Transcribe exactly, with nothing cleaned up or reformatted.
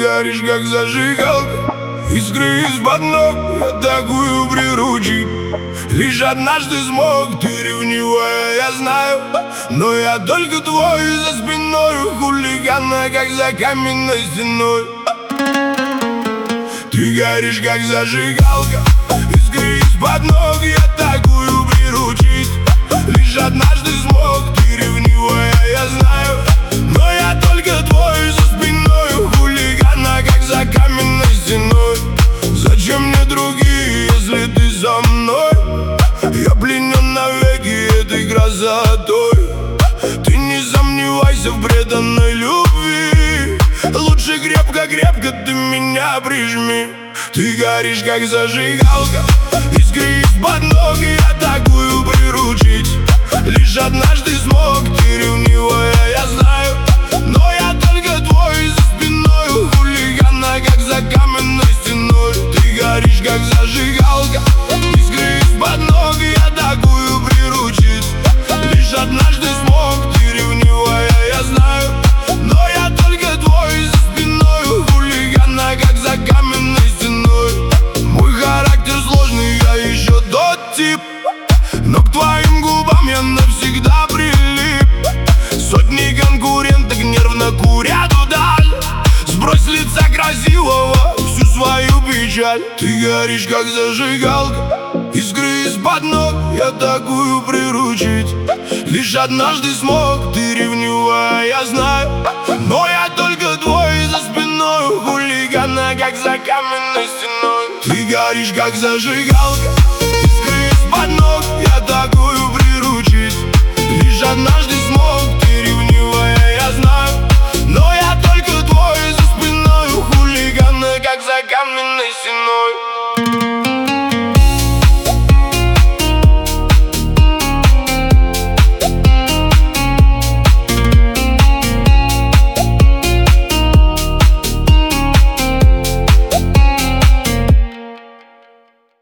горишь, как зажигалка, искры из-под ног, я такую приручить лишь однажды смог. Ты ревнивая, я знаю, но я только твой. За спиной хулигана, как за каменной стеной. Ты горишь, как зажигалка, искры из-под ног, я такую приручить лишь однажды смог. Ты ревнивая, я знаю, но я только твой. За спиной хулигана, как за каменной стеной. Зачем мне другие, если ты со мной? Я пленен навеки этой красотой. Ты не сомневайся в преданной любви, лучше крепко-крепко ты меня прижми. Ты горишь, как зажигалка, искры из-под ног, я такую приручить лишь однажды смог. Ты ревнивая, я знаю, но я только твой. За спиной хулигана, как за каменной стеной. Ты горишь, как зажигалка, искры из-под ног, я такую приручить лишь однажды смог. Ты ревнивая, я знаю, но я только твой. За спиной хулигана, как за каменной стеной. Мой характер сложный, я еще тот тип, но к твоим губам я навсегда прилип. Сотни конкуренток нервно курят вдаль. Сбрось с лица красивого всю свою печаль. Ты горишь, как зажигалка, искры из-под ног, я такую приручить лишь однажды смог. Ты ревнивая, я знаю, но я только твой. За спиной хулигана, как за каменной стеной. Ты горишь, как зажигалка, искры из-под ног, я такую приручить лишь однажды смог. Ты ревнивая, я знаю, но я только твой. За спиной хулигана, как за каменной стеной.